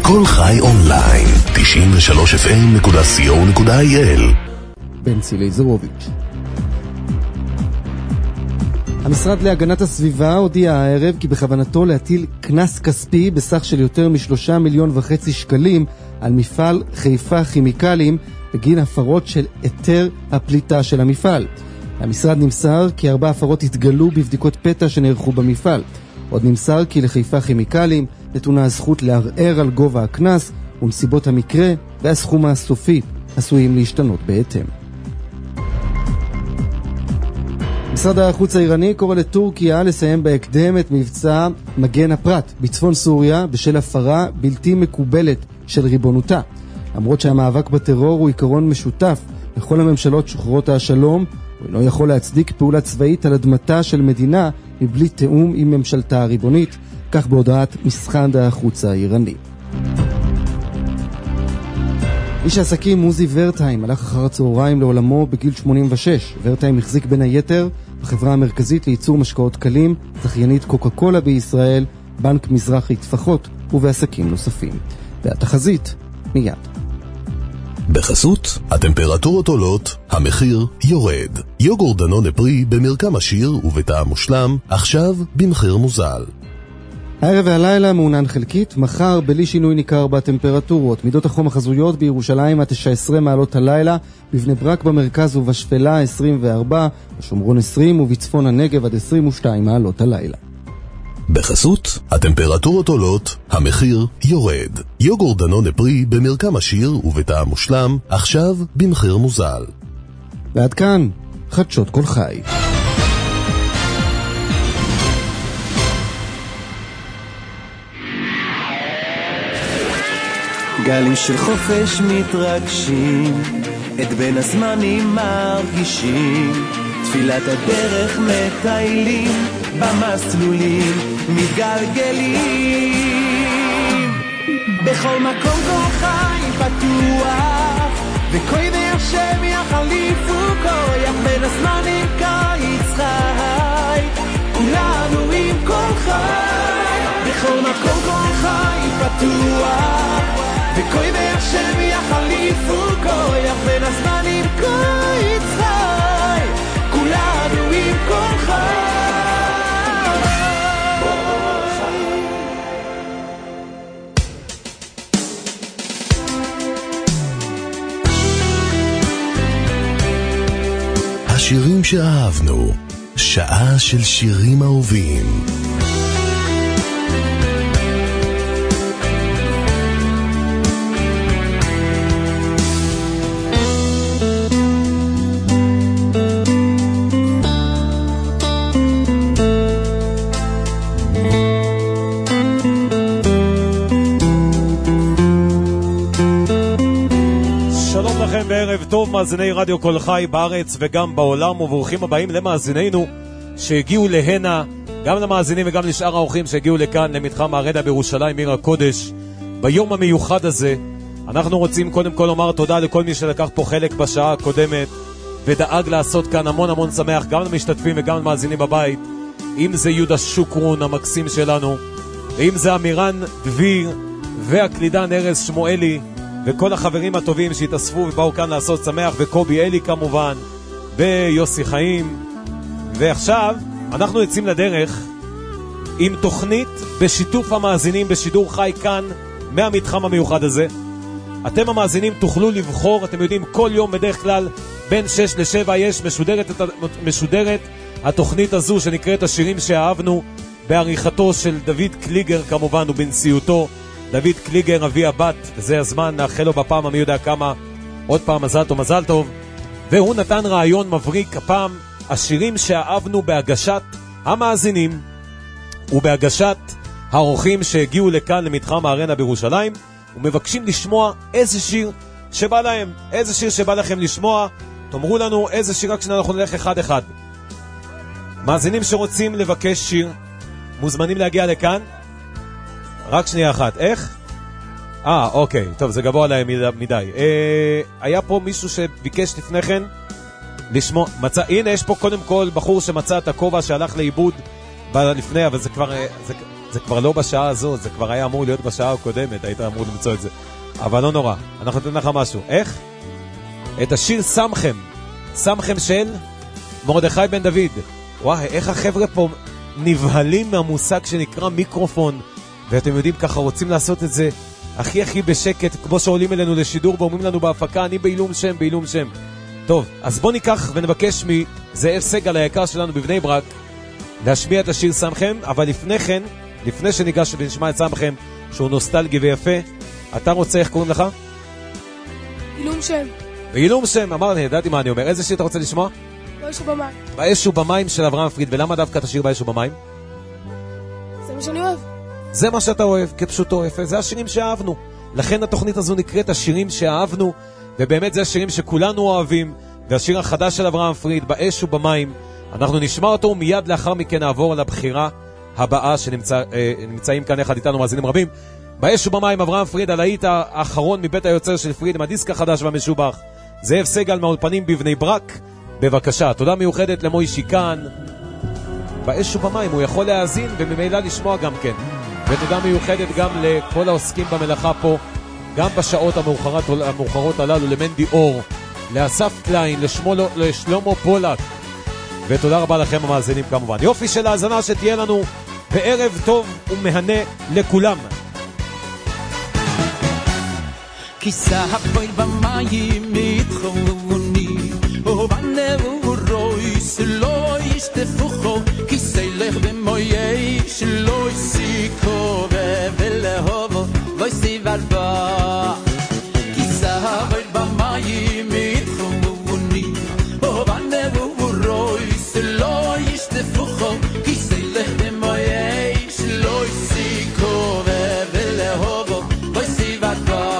כל חי אונליין, 93fm.co.il. בנצי לייזרוביץ'. המשרד להגנת הסביבה הודיע הערב כי בכוונתו להטיל קנס כספי בסך של יותר מ3.5 מיליון שקלים על מפעל חיפה כימיקלים בגין הפרות של היתר הפליטה של המפעל. המשרד נמסר כי 4 הפרות התגלו בבדיקות פתע שנערכו במפעל. עוד נמסר כי לחיפה כימיקלים נתונה הזכות לערער על גובה הקנס ונסיבות המקרה והסכום הסופי עשויים להשתנות בהתאם. משרד החוץ האיראני קורא לטורקיה לסיים בהקדם את מבצע מגן הפרט בצפון סוריה בשל הפרה בלתי מקובלת של ריבונותה. למרות שהמאבק בטרור הוא עיקרון משותף לכל הממשלות שוחרות השלום, הוא אינו יכול להצדיק פעולה צבאית על אדמתה של מדינה מבלי תאום עם ממשלתה הריבונית, כך בהודעת משרד החוץ האיראני. איש העסקים מוזי ורטהיים הלך אחר הצהריים לעולמו בגיל 86. ורטהיים החזיק בין היתר בחברה המרכזית לייצור משקאות קלים, זכיינית קוקה קולה בישראל, בנק מזרחי טפחות ובעסקים נוספים. והתחזית מיד. בחסות, הטמפרטורות עולות, המחיר יורד. יוגורט דנון פרי במרקם עשיר ובטעם מושלם, עכשיו במחיר מוזל. הערב והלילה מעונן חלקית, מחר בלי שינוי ניכר בטמפרטורות. מידות החום החזויות בירושלים עד 19 מעלות הלילה, בבני ברק במרכז ובשפלה 24, בשומרון 20 ובצפון הנגב עד 22 מעלות הלילה. בחסות, הטמפרטורות עולות, המחיר יורד. יוגורט דנון פרי במרקם עשיר ובטעם מושלם, עכשיו במחיר מוזל. ועד כאן, חדשות כל חי. גלים של חופש מתרגשים, את בין הזמנים מרגישים, תפילת הדרך מטיילים, במסלולים מתגלגלים. בכל מקום כל חי פתוח, וכוי והשם יחליפו כוח, בין הזמנים קיץ חי, כולנו עם כל חי. בכל מקום כל חי פתוח, וכוי והשם יחליפו כוח, בין הזמנים קיץ חי, כולנו עם כל חי. השירים שאהבנו, שעה של שירים אהובים. בערב טוב מאזיני רדיו כל חי בארץ וגם בעולם, וברוכים הבאים למאזינינו שהגיעו להנה, גם למאזינים וגם לשאר האורחים שהגיעו לכאן למתחם הרדה בירושלים עיר הקודש ביום המיוחד הזה. אנחנו רוצים קודם כל לומר תודה לכל מי שלקח פה חלק בשעה הקודמת ודאג לעשות כאן המון המון שמח, גם למשתתפים וגם למאזינים בבית, אם זה יהודה שוקרון המקסים שלנו, ואם זה אמירן דביר והקלידן ארז שמואלי וכל החברים הטובים שהתאספו ובאו כאן לעשות שמח, וקובי אלי כמובן, ויוסי חיים. ועכשיו אנחנו יוצאים לדרך עם תוכנית בשיתוף המאזינים בשידור חי כאן מהמתחם המיוחד הזה. אתם המאזינים תוכלו לבחור, אתם יודעים, כל יום בדרך כלל בין 6 ל-7 יש משודרת התוכנית הזו שנקראת השירים שאהבנו, בעריכתו של דוד קליגר כמובן ובנשיאותו דוד קליגר אבי הבת, וזה הזמן לאחל לו בפעם המי יודע כמה עוד פעם מזל טוב. והוא נתן רעיון מבריק הפעם, השירים שאהבנו בהגשת המאזינים ובהגשת האורחים שהגיעו לכאן למתחם הארנה בירושלים ומבקשים לשמוע איזה שיר שבא להם, איזה שיר שבא לכם לשמוע. תאמרו לנו איזה שיר, רק שאנחנו נלך אחד אחד. מאזינים שרוצים לבקש שיר מוזמנים להגיע לכאן. רק שנייה אחת, איך? אוקיי, טוב, זה גבוה עליהם מדי. היה פה מישהו שביקש לפני כן לשמוע, הנה יש פה קודם כל בחור שמצא את הכובע שהלך לאיבוד לפני, אבל זה כבר לא בשעה הזו, זה כבר היה אמור להיות בשעה הקודמת, היית אמור למצוא את זה. אבל לא נורא, אנחנו נתן לך משהו. איך? את השיר סמכם. סמכם של מרדכי בן דוד. וואי, איך החבר'ה פה נבהלים מהמושג שנקרא מיקרופון, ואתם יודעים, ככה רוצים לעשות את זה הכי בשקט, כמו שעולים אלינו לשידור ואומרים לנו בהפקה, אני בעילום שם, בעילום שם. טוב, אז בוא ניקח ונבקש מזאב סגל היקר שלנו בבני ברק להשמיע את השיר סמכם, אבל לפני כן, לפני שניגש ונשמע את סמכם, שהוא נוסטלגי ויפה, אתה רוצה, איך קוראים לך? עילום שם. בעילום שם, אמרתי, ידעתי מה אני אומר. איזה שיר אתה רוצה לשמוע? באש ובמים. באש ובמים של אברהם פריד. ולמה דווקא תשיר באש ובמים? זה מה שאני אוהב. זה מה שאתה אוהב, כפשוטו יפה. זה השירים שאהבנו. לכן התוכנית הזו נקראת השירים שאהבנו, ובאמת זה השירים שכולנו אוהבים. והשיר החדש של אברהם פריד, באש ובמים, אנחנו נשמע אותו, מיד לאחר מכן נעבור על הבחירה הבאה שנמצאים כאן אחד איתנו מאזינים רבים. באש ובמים, אברהם פריד, הלהיט האחרון מבית היוצר של פריד, עם הדיסק החדש והמשובח. זאב סגל מהאולפנים בבני ברק, בבקשה. תודה מיוחדת למוישי כאן. באש ובמים, הוא יכול להאזין וממילא לשמוע גם כן. ותודה מיוחדת גם לכל העוסקים במלאכה פה, גם בשעות המאוחרות הללו, למנדי אור, לאסף קליין, לשלומו פולק. ותודה רבה לכם המאזינים כמובן. יופי של האזנה שתהיה לנו, וערב טוב ומהנה לכולם. כיסה הפועל במים מתחוני ובנאו רוי שלא ישתפוחו כיסי לך במויי שלא יסיקו ולהובו לא יסיבר בה כיסה הפועל במים מתחוני ובנאו רוי שלא ישתפוחו כיסי לך במויי שלא יסיקו ולהובו לא יסיבר בה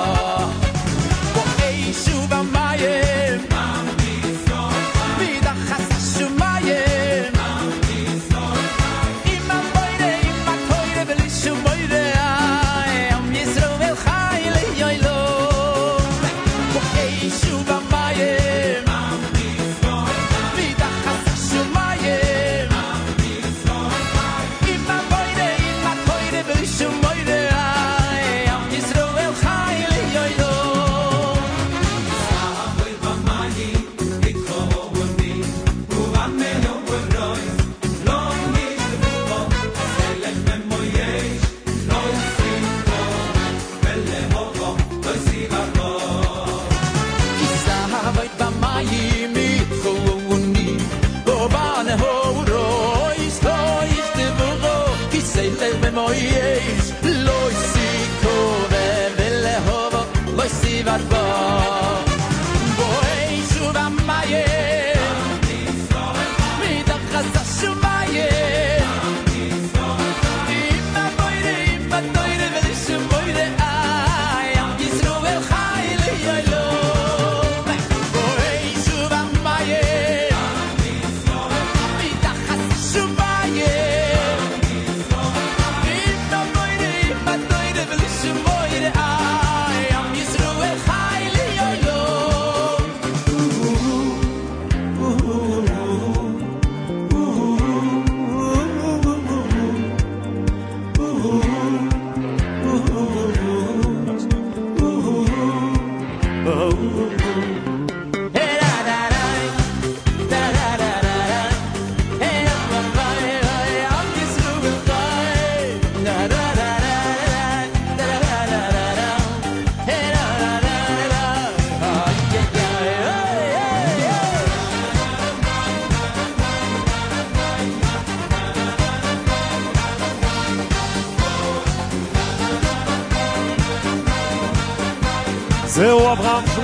זהו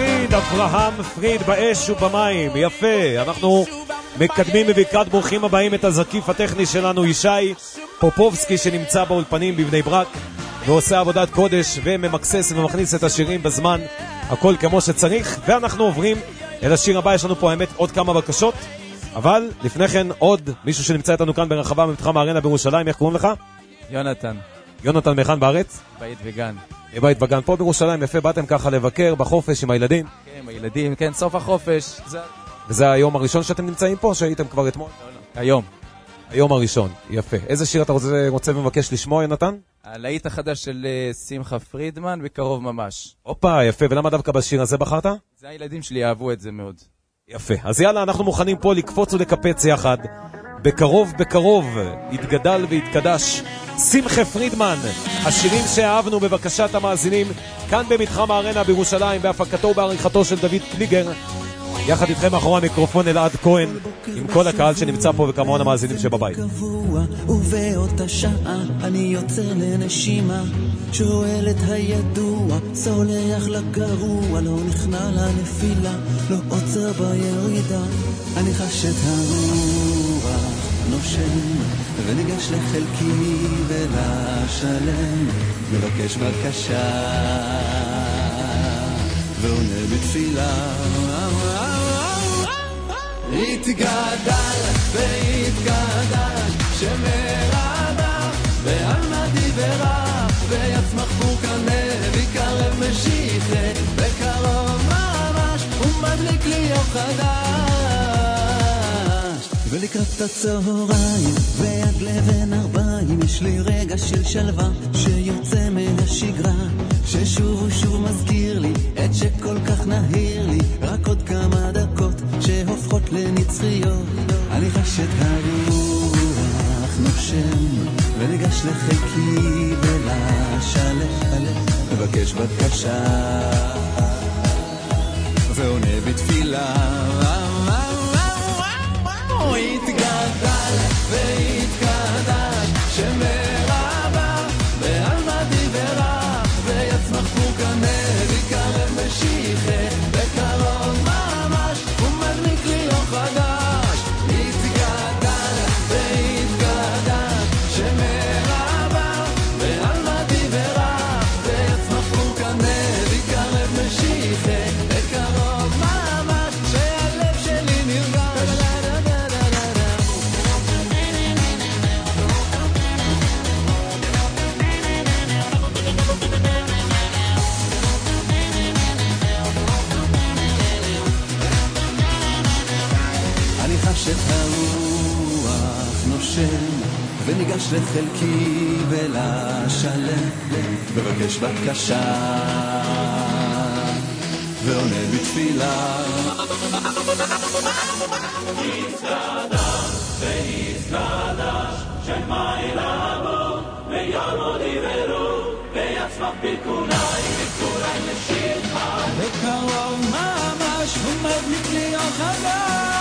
אברהם פריד באש ובמים. יפה, אנחנו מקדמים בברכת ברוכים הבאים את הזקיף הטכני שלנו ישי פופובסקי, שנמצא באולפנים בבני ברק ועושה עבודת קודש וממקסס ומכניס את השירים בזמן, הכל כמו שצריך. ואנחנו עוברים אל השיר הבא. יש לנו פה האמת עוד כמה בקשות, אבל לפני כן עוד מישהו שנמצא איתנו כאן ברחבה במתחם הארנה בירושלים. איך קוראים לך? יונתן. יונתן מכאן בארץ? בית וגן. בית וגן פה בירושלים. יפה, באתם ככה לבקר בחופש עם הילדים? כן, עם הילדים, כן, סוף החופש. וזה היום הראשון שאתם נמצאים פה, שהייתם כבר אתמול? היום. היום הראשון, יפה. איזה שיר אתה רוצה ומבקש לשמוע, יונתן? הלהיט החדש של שמחה פרידמן, בקרוב ממש. הופה, יפה. ולמה דווקא בשיר הזה בחרת? זה הילדים שלי אהבו את זה מאוד. יפה. אז יאללה, אנחנו מוכנים פה לקפוץ ולקפץ יחד. בקרוב, בקרוב, יתגדל ויתקדש. שמחה פרידמן, השירים שאהבנו בבקשת המאזינים, כאן במתחם הארנה בירושלים, בהפקתו ובעריכתו של דוד קליגר. יחד איתכם מאחורי המיקרופון אלעד כהן, עם כל הקהל שנמצא פה וכמובן המאזינים שבבית. ובאותה שעה אני יוצר לנשימה, שואל את הידוע, סולח לגרוע, לא נכנע לנפילה, לא עוצר בירידה. אני חש את הרוח נושם וניגש לחלקי ולשלם, מבקש בקשה ועונה בתפילה. התגדל והתגדל שמרבה ועלמה דיברה ויצמח פורקנה ויקרב משיחה בקרוב ממש ומדליק לי אור חדש. ולקראת הצהריים ועד לבן 40 יש לי רגע של שלווה שיוצא מן השגרה, ששוב ושוב מזכיר לי את שכל כך נהיר לי, רק עוד כמה דקות שהופכות לנצחיות. אני חש את הרוח נושם וניגש לחיקי ולשלם, מבקש בקשה ועונה בתפילה. התגדל והתגדל שמרבה ועלמה דיברה ויצמח פורקנה ויקרב משיחה בקרוב ממש ומדליק לי אור חדש. התגדל והתגדל שמרבה ועלמה דיברה ויצמח פורקנה ויקרב משיחה בקרוב ממש שהלב שלי נרגש. את הרוח נושם וניגש לחלקי ולשלם, מבקש בקשה ועונה בתפילה. התקדש והתקדש שמיילה בו ויעמו דיברו ויצמח פרקולי וקולי משיחה בקרוב ממש ומדליק לי אור חדש.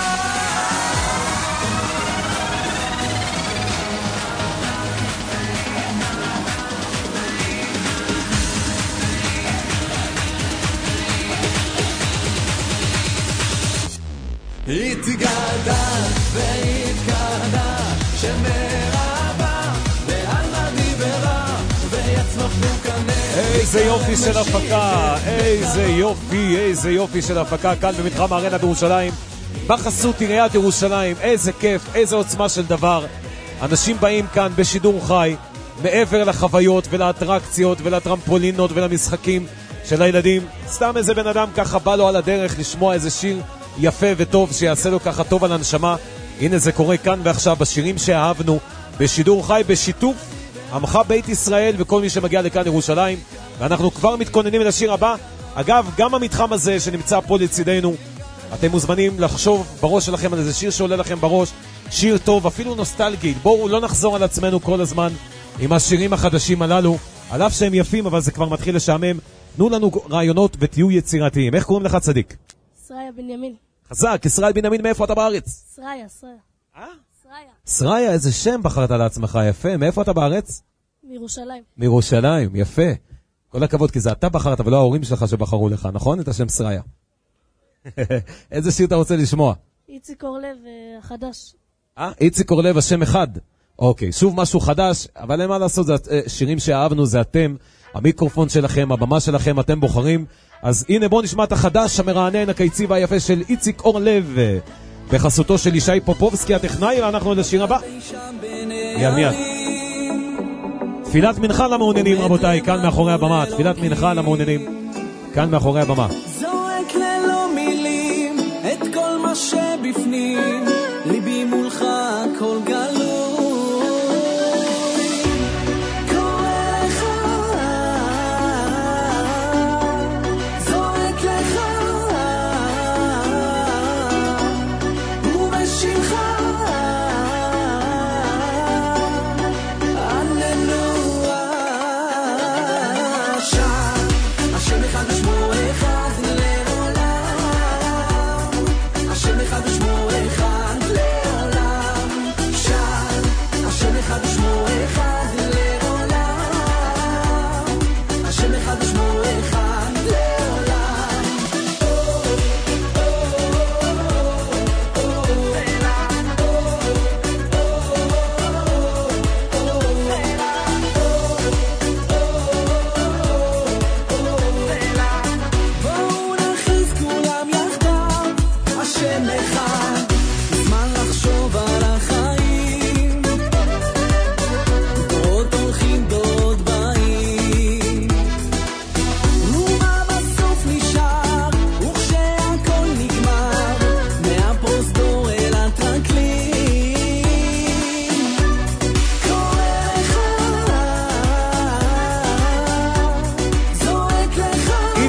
התגדל והתגדל שמרבה ועלמה דיברה ויצמח פורקנה. איזה יופי של הפקה, איזה יופי של הפקה כאן במתחם הארנה בירושלים, בחסות עיריית ירושלים. איזה כיף, איזה עוצמה של דבר. אנשים באים כאן בשידור חי, מעבר לחוויות ולאטרקציות ולטרמפולינות ולמשחקים של הילדים. סתם איזה בן אדם ככה בא לו על הדרך לשמוע איזה שיר יפה וטוב שיעשה לו ככה טוב על הנשמה. הנה זה קורה כאן ועכשיו בשירים שאהבנו בשידור חי בשיתוף עמך בית ישראל וכל מי שמגיע לכאן ירושלים, ואנחנו כבר מתכוננים לשיר הבא. אגב, גם המתחם הזה שנמצא פה לצידנו, אתם מוזמנים לחשוב בראש שלכם על איזה שיר שעולה לכם בראש, שיר טוב, אפילו נוסטלגי. בואו לא נחזור על עצמנו כל הזמן עם השירים החדשים הללו, על אף שהם יפים אבל זה כבר מתחיל לשעמם. תנו לנו רעיונות ותהיו יצירתיים. איך קוראים לך צדיק? סריה בנימין. חזק, ישראל בנימין, מאיפה אתה בארץ? סריה. סריה, איזה שם בחרת לעצמך, יפה. מאיפה אתה בארץ? מירושלים. מירושלים, יפה. כל הכבוד, כי זה אתה בחרת ולא ההורים שלך שבחרו לך, נכון? את השם סריה. איזה שיר אתה רוצה לשמוע? איציק אורלב החדש. איציק אורלב, השם אחד. אוקיי, שוב משהו חדש, אבל אין מה לעשות, זה שירים שאהבנו, זה אתם, המיקרופון שלכם, הבמה שלכם, אתם בוחרים. אז הנה בוא נשמע את החדש, המרענן, הקיצי והיפה של איציק אורלב, בחסותו של ישי פופובסקי הטכנאי, ואנחנו לשיר הבא. מיד. תפילת מנחה למעוננים, רבותיי, כאן מאחורי הבמה. תפילת מנחה למעוננים, כאן מאחורי הבמה. זורק ללא מילים את כל מה שבפנים, ליבי מולך כל גל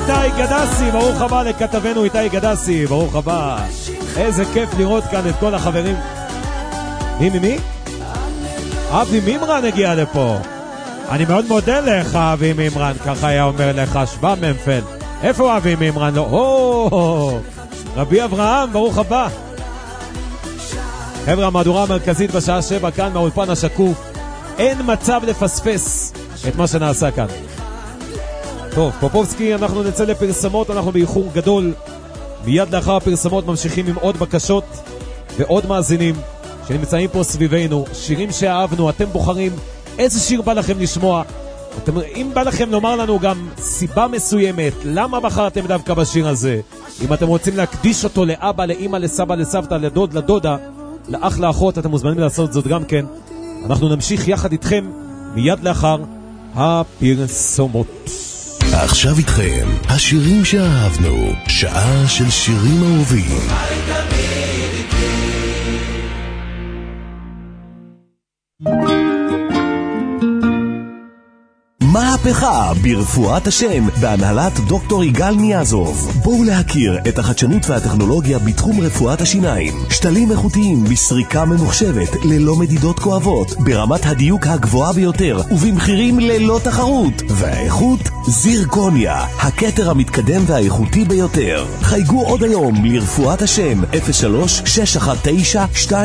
איתי גדסי, ברוך הבא לכתבנו איתי גדסי, ברוך הבא. איזה כיף לראות כאן את כל החברים. מי? אבי מימרן הגיע לפה. אני מאוד מודה לך אבי מימרן, ככה היה אומר לך שבא ממפל. איפה אבי מימרן? לא, רבי אברהם, ברוך הבא. חבר'ה, המהדורה המרכזית בשעה 7 כאן מהאולפן השקוף. אין מצב לפספס את מה שנעשה כאן. טוב, פופובסקי, אנחנו נצא לפרסמות, אנחנו באיחור גדול. מיד לאחר הפרסמות ממשיכים עם עוד בקשות ועוד מאזינים שנמצאים פה סביבנו. שירים שאהבנו, אתם בוחרים איזה שיר בא לכם לשמוע. אם בא לכם לומר לנו גם סיבה מסוימת, למה בחרתם דווקא בשיר הזה, אם אתם רוצים להקדיש אותו לאבא, לאמא, לסבא, לסבתא, לדוד, לדודה, לאח, לאחות, אתם מוזמנים לעשות זאת גם כן. אנחנו נמשיך יחד איתכם מיד לאחר הפרסומות. עכשיו איתכם, השירים שאהבנו, שעה של שירים אהובים. מהפכה ברפואת השם בהנהלת דוקטור יגאל ניאזוב. בואו להכיר את החדשנות והטכנולוגיה בתחום רפואת השיניים. שתלים איכותיים בסריקה ממוחשבת ללא מדידות כואבות, ברמת הדיוק הגבוהה ביותר ובמחירים ללא תחרות. והאיכות זירקוניה, הכתר המתקדם והאיכותי ביותר. חייגו עוד היום לרפואת השם 03-619-2885.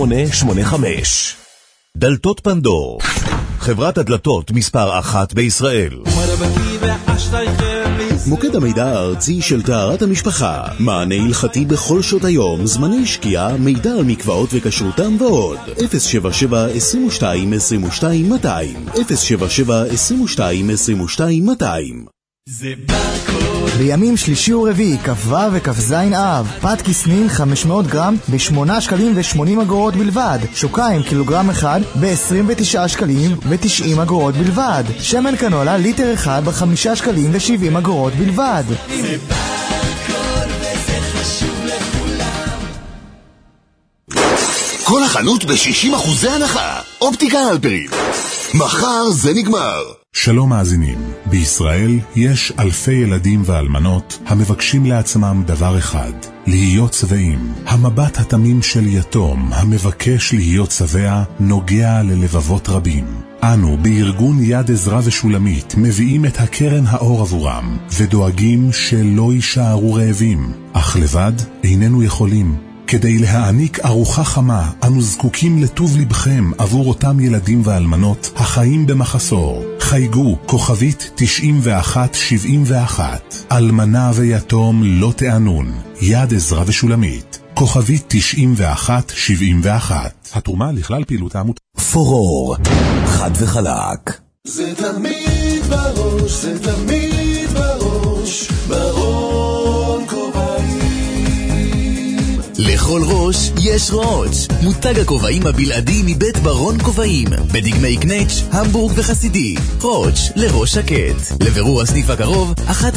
דלתות פנדור, חברת הדלתות מספר 1 בישראל. מוקד המידע הארצי של טהרת המשפחה, מענה הלכתי בכל שעות היום, זמני שקיעה, מידע על מקוואות וכשרותם ועוד. 077-22-22-200 077-22-22-200. זה ברקוד. בימים שלישי ורביעי, כ"ו וכ"ז אב, פת כסנין 500 גרם ב8 שקלים ו80 אגורות בלבד. שוקיים קילוגרם אחד ב29 שקלים ו90 אגורות בלבד. שמן קנולה ליטר אחד ב5 שקלים ו70 אגורות בלבד. זה ברקוד וזה חשוב לכולם. כל החנות ב60% הנחה. אופטיקה הלפרין. מחר זה נגמר. שלום מאזינים, בישראל יש אלפי ילדים ואלמנות המבקשים לעצמם דבר אחד, להיות צבעים. המבט התמים של יתום המבקש להיות צבע נוגע ללבבות רבים. אנו בארגון יד עזרא ושולמית מביאים את הקרן האור עבורם ודואגים שלא יישארו רעבים, אך לבד איננו יכולים. כדי להעניק ארוחה חמה, אנו זקוקים לטוב לבכם עבור אותם ילדים ואלמנות החיים במחסור. חייגו כוכבית 9171. אלמנה ויתום לא תענון. יד עזרא ושולמית. כוכבית 9171. התרומה לכלל פעילות העמותה. פורור, חד וחלק. זה תמיד בראש, זה תמיד בראש, ברון כובעים. לכל ראש יש ראש. מותג הכובעים הבלעדי מבית ברון כובעים, בדגמי קנץ', המבורג וחסידי. ראש לראש שקט. לבירור הסניף הקרוב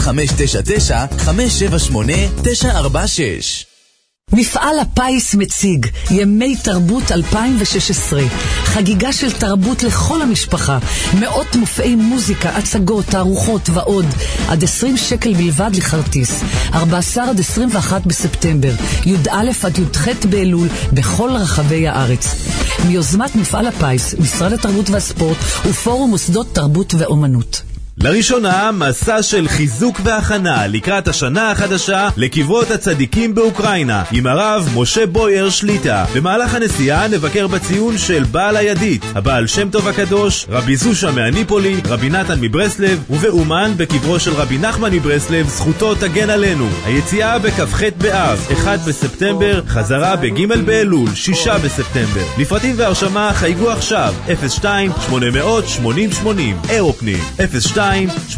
1599-578-946. מפעל הפיס מציג ימי תרבות 2016, חגיגה של תרבות לכל המשפחה, מאות מופעי מוזיקה, הצגות, תערוכות ועוד, עד 20 שקל בלבד לכרטיס. 14 עד 21 בספטמבר, י"א עד י"ח באלול, בכל רחבי הארץ. מיוזמת מפעל הפיס, משרד התרבות והספורט ופורום מוסדות תרבות ואומנות. לראשונה, מסע של חיזוק והכנה לקראת השנה החדשה לקברות הצדיקים באוקראינה עם הרב משה בויר שליטה. במהלך הנסיעה נבקר בציון של בעל הידית, הבעל שם טוב הקדוש, רבי זושה מהניפולי, רבי נתן מברסלב, ובאומן בקברו של רבי נחמן מברסלב, זכותו תגן עלינו. היציאה בכ"ח באב, 1 בספטמבר, חזרה בג' באלול, 6 בספטמבר. לפרטים והרשמה חייגו עכשיו 02-880-80 אירופנים 02-880-80.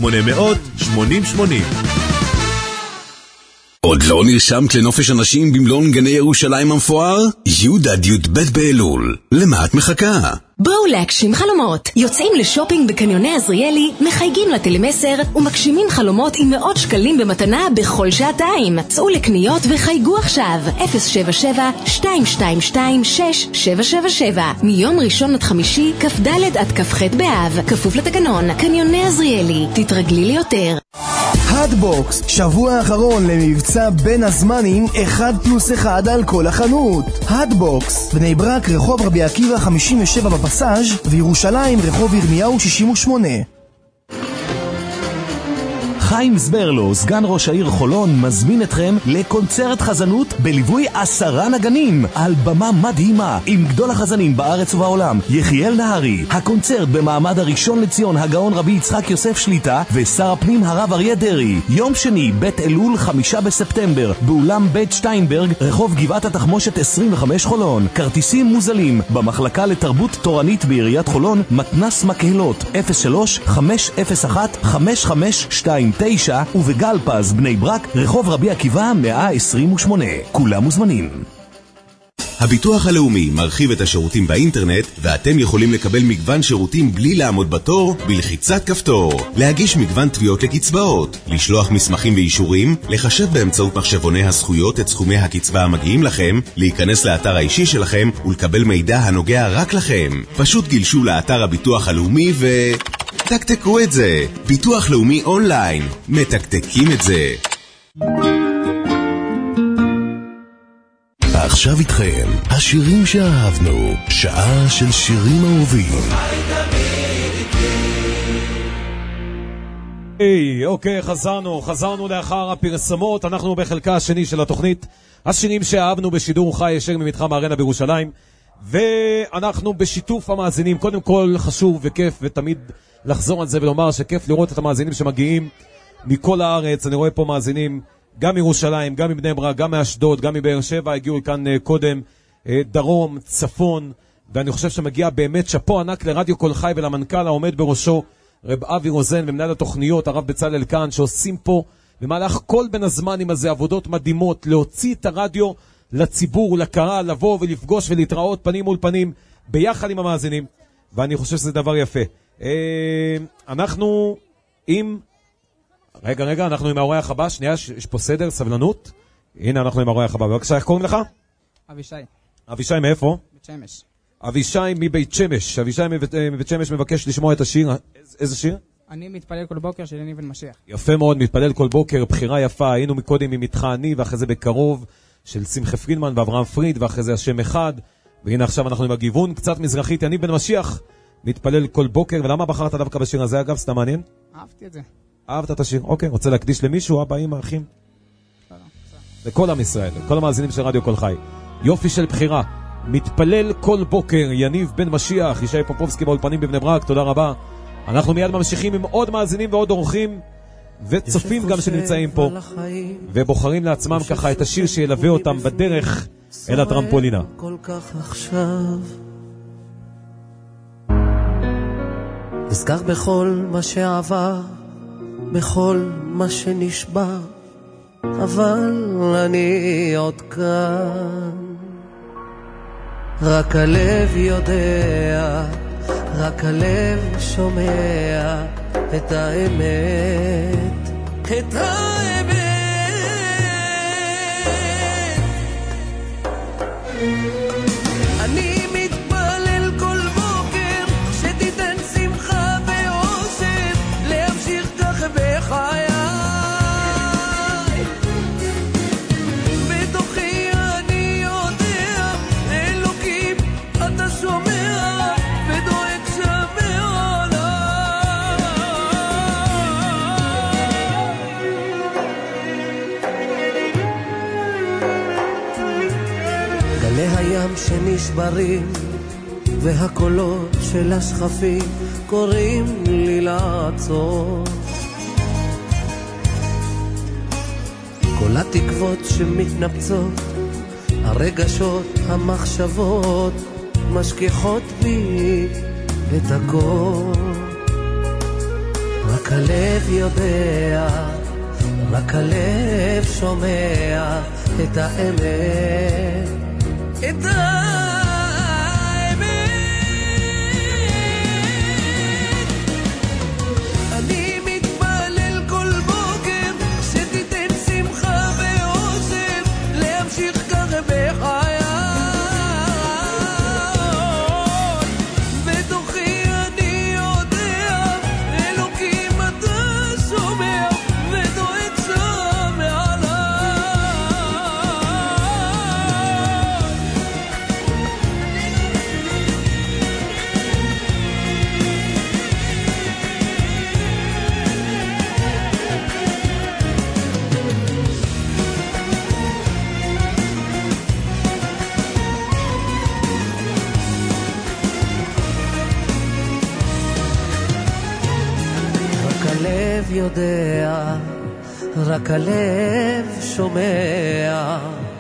עוד לא נרשמת לנופש אנשים במלון גני ירושלים המפואר? י' עד י"ב באלול. למה את מחכה? בואו להגשים חלומות. יוצאים לשופינג בקניוני עזריאלי, מחייגים לטלמסר ומגשימים חלומות עם מאות שקלים במתנה בכל שעתיים. צאו לקניות וחייגו עכשיו 077-222-6777 מיום ראשון עד חמישי, כ"ד עד כ"ח באב. כפוף לתקנון. קניוני עזריאלי, תתרגלי ליותר. הדבוקס, שבוע האחרון למבצע בין הזמנים 1+1 על כל החנות. הדבוקס, בני ברק רחוב רבי עקיבא 57 בפסאז' וירושלים רחוב ירמיהו 68. חיים זברלו, סגן ראש העיר חולון, מזמין אתכם לקונצרט חזנות בליווי 10 נגנים על במה מדהימה עם גדול החזנים בארץ ובעולם, יחיאל נהרי. הקונצרט במעמד הראשון לציון הגאון רבי יצחק יוסף שליטה ושר הפנים הרב אריה דרעי. יום שני, בית אלול 5 בספטמבר, באולם בית שטיינברג, רחוב גבעת התחמושת 25 חולון. כרטיסים מוזלים במחלקה לתרבות תורנית בעיריית חולון, מתנס מקהלות 03-501-5529 ובגל פז בני ברק רחוב רבי עקיבא 128. כולם מוזמנים. הביטוח הלאומי מרחיב את השירותים באינטרנט, ואתם יכולים לקבל מגוון שירותים בלי לעמוד בתור בלחיצת כפתור. להגיש מגוון תביעות לקצבאות, לשלוח מסמכים ואישורים, לחשב באמצעות מחשבוני הזכויות את סכומי הקצבה המגיעים לכם, להיכנס לאתר האישי שלכם ולקבל מידע הנוגע רק לכם. פשוט גלשו לאתר הביטוח הלאומי תקתקו את זה. ביטוח לאומי אונליין, מתקתקים את זה. עכשיו איתכם, השירים שאהבנו, שעה של שירים אהובים. אוקיי, חזרנו לאחר הפרסמות. אנחנו בחלקה השני של התוכנית, השירים שאהבנו בשידור חי ישיר ממתחם הארנה בירושלים, ואנחנו בשיתוף המאזינים. קודם כל חשוב וכיף ותמיד לחזור על זה ולומר שכיף לראות את המאזינים שמגיעים מכל הארץ. אני רואה פה מאזינים גם מירושלים, גם מבני ברק, גם מאשדוד, גם מבאר שבע, הגיעו כאן קודם, דרום, צפון, ואני חושב שמגיע באמת שפו ענק לרדיו כל חי ולמנכ"ל העומד בראשו, רב אבי רוזן, ומנהל התוכניות, הרב בצלאל כאן, שעושים פה במהלך כל בין הזמנים הזה עבודות מדהימות, להוציא את הרדיו לציבור, לקהל, לבוא ולפגוש ולהתראות פנים מול פנים, ביחד עם המאזינים, ואני חושב שזה דבר יפה. אנחנו עם... רגע, אנחנו עם האורח הבא, שנייה, יש פה סדר, סבלנות. הנה אנחנו עם האורח הבא, בבקשה, איך קוראים לך? אבישי. אבישי מאיפה? בית שמש. אבישי מבית שמש. אבישי מבית שמש מבקש לשמוע את השיר. איזה שיר? אני מתפלל כל בוקר של יניב בן משיח. יפה מאוד, מתפלל כל בוקר, בחירה יפה. היינו מקודם עם איתך אני, ואחרי זה בקרוב של שמחה פרידמן ואברהם פריד, ואחרי זה השם אחד. והנה עכשיו אנחנו עם הגיוון קצת מזרחית, יניב בן משיח, מתפלל כל בוקר. ולמה בחרת דווקא בשיר הזה, אגב? סתם מעניין? אהבתי את זה. אהבת את השיר, אוקיי, רוצה להקדיש למישהו, אבא, אמא, אחים? לכל עם ישראל, לכל המאזינים של רדיו כל חי. יופי של בחירה, מתפלל כל בוקר, יניב בן משיח, ישי פופובסקי באולפנים בבני ברק, תודה רבה. אנחנו מיד ממשיכים עם עוד מאזינים ועוד אורחים וצופים גם שנמצאים פה, ובוחרים לעצמם ככה את השיר שילווה אותם בדרך אל הטרמפולינה. כל כך עכשיו נזכר בכל מה שעבר, בכל מה שנשבע, אבל אני עוד כאן. רק הלב יודע, רק הלב שומע את האמת, את האמת. אני מתפלל כל בוקר שתיתן שמחה ואושר להמשיך כך בחיי. בתוכי אני יודע, אלוקים אתה שומע ודואג שמע גלי הים שנשברים והקולות של השכפים קוראים לי לעצור. כל התקוות שמתנפצות, הרגשות, המחשבות משכיחות בי את הכל. רק הלב יודע, רק הלב שומע את האמת, את האמת. אני מתפלל כל בוקר שתיתן שמחה ואושר להמשיך כך בחיי. בתוכי אני יודע, אלוקים אתה שומע ודואג יודע, רק הלב שומע.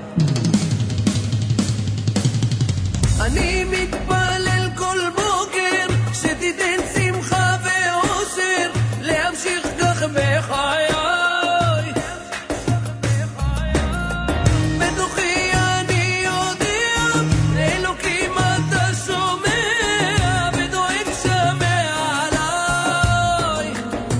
אני מתפלל כל בוקר שתיתן שמחה ואושר להמשיך כך בחיי. בתוכי אני יודע אלוקים אתה שומע ודואג שם מעליי.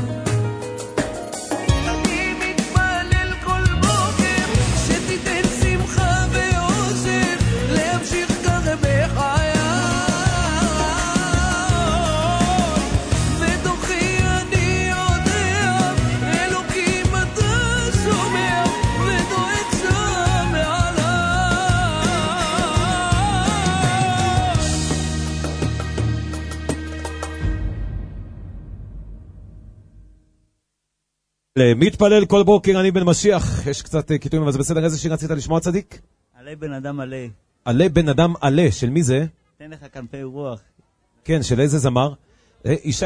אני מתפלל כל בוקר שתיתן שמחה ואושר להמשיך כך בחיי. בתוכי אני יודע אלוקים אתה שומע ודואג שם מעליי. מתפלל כל בוקר אני בן משיח. יש קצת קיטויים אבל זה בסדר. איזה שיר רצית לשמוע צדיק? עלי בן אדם עלי. עלי בן אדם עלי, של מי זה? תן לך כנפי רוח. כן, של איזה זמר? אישה,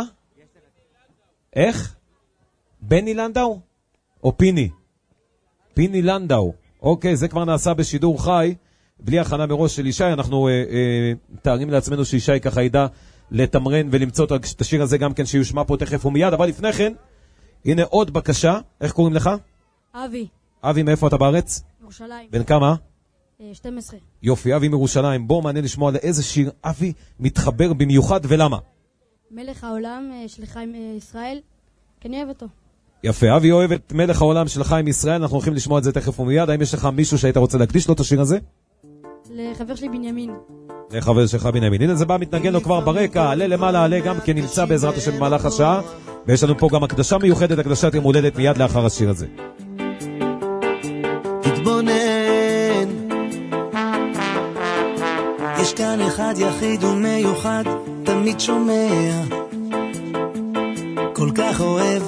איך? בני לנדאו? או פיני? פיני לנדאו. אוקיי, זה כבר נעשה בשידור חי, בלי הכנה מראש של ישי. אנחנו תארים לעצמנו שישי ככה ידע לתמרן ולמצוא את השיר הזה גם כן שיושמע פה תכף ומיד. אבל לפני כן, הנה עוד בקשה. איך קוראים לך? אבי, אבי, מאיפה אתה בארץ? ירושלים. בן כמה? 12. יופי, אבי מירושלים. בוא, מעניין לשמוע לאיזה שיר אבי מתחבר במיוחד ולמה. מלך העולם של חיים ישראל, כי אני אוהב אותו. יפה, אבי אוהב את מלך העולם של חיים ישראל. אנחנו הולכים לשמוע את זה תכף ומיד. האם יש לך מישהו שהיית רוצה להקדיש לו את השיר הזה? לחבר שלי בנימין. לחבר שלך בנימין. הנה זה בא מתנגן לו כבר ברקע. עלה למעלה, עלה גם כן נמצא בעזרת השם במהלך השעה. ויש לנו פה גם הקדשה מיוחדת, הקדשת יום הולדת מיד לאחר השיר הזה. תתבונן, יש כאן אחד יחיד ומיוחד, תמיד שומע, כל כך אוהב,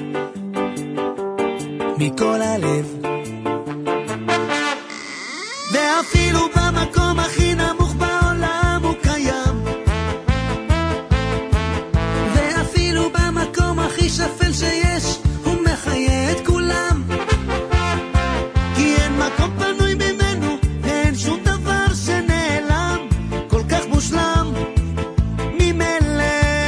מכל הלב, ואפילו במקום הכי נמוך בעולם הוא קיים, ואפילו במקום הכי שפל שיש הוא מחיה את כולם, כי אין מקום פנוי ממנו ואין שום דבר שנעלם, כל כך מושלם ממלך,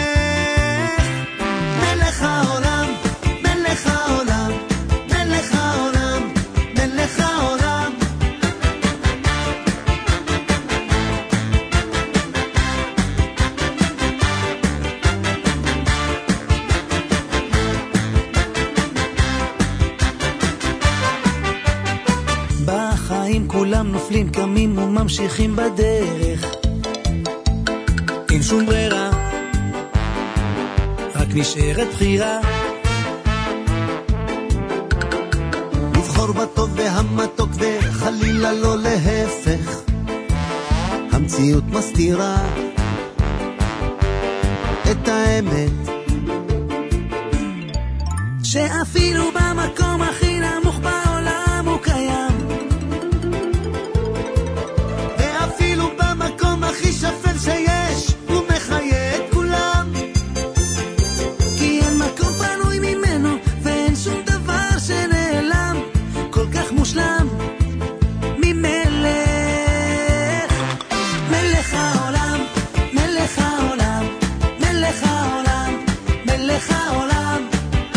מלך העולם, מלך העולם, מלך העולם, מלך העולם. בחיים כולם נופלים, קמים וממשיכים בדרך, אין שום ברירה, רק נשארת בחירה, לבחור בטוב והמתוק וחלילה לא להפך, המציאות מסתירה את האמת, שאפילו במקום הכי נמוך בעולם הוא קיים, ואפילו במקום הכי שפל שיש הוא מחיה את כולם, כי אין מקום פנוי ממנו ואין שום דבר שנעלם, כל כך מושלם ממלך, מלך העולם, מלך העולם, מלך העולם, מלך העולם.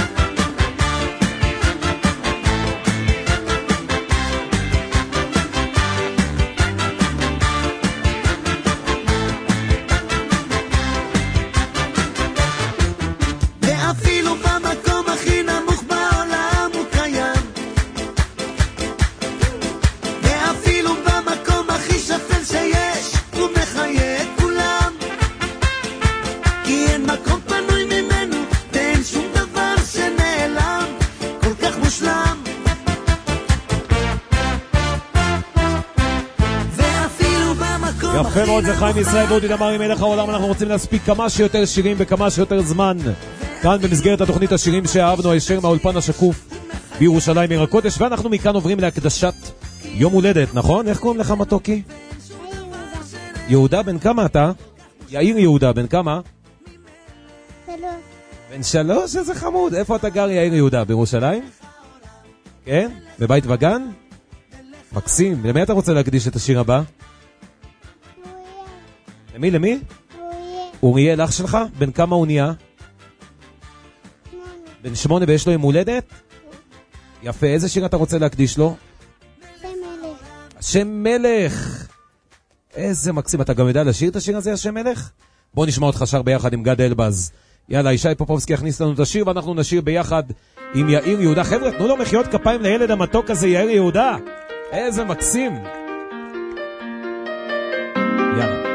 ואפילו במקום הכי נמוך בעולם הוא קיים, ואפילו במקום הכי שפל שיש הוא מחיה את כולם, כי אין מקום פנוי ממנו ואין שום דבר שנעלם, כל כך מושלם, ואפילו במקום יפה מאוד, זה חיים ישראל ואודי דמרי מלך העולם. אנחנו רוצים להספיק כמה שיותר שירים בכמה שיותר זמן כאן במסגרת התוכנית השירים שאהבנו הישר מהאולפן השקוף בירושלים עיר הקודש, ואנחנו מכאן עוברים להקדשת יום הולדת, נכון? איך קוראים לך מתוקי? יהודה, בן כמה אתה? יאיר יהודה, בן כמה? בן 3, איזה חמוד. איפה אתה גר, יאיר יהודה? בירושלים? כן? בבית וגן? מקסים. למי אתה רוצה להקדיש את השיר הבא? למי? למי? אוריאל, אח שלך? בן כמה הוא נהיה? בן 8 ויש לו יום הולדת? יפה, איזה שיר אתה רוצה להקדיש לו? השם מלך. איזה מקסים. אתה גם יודע לשיר את השיר הזה, השם מלך? בוא נשמע אותך שר ביחד עם גד אלבז. יאללה, ישי פופובסקי יכניס לנו את השיר ואנחנו נשיר ביחד עם יאיר יהודה. חבר'ה, תנו לו מחיאות כפיים לילד המתוק הזה, יאיר יהודה. איזה מקסים. יאללה.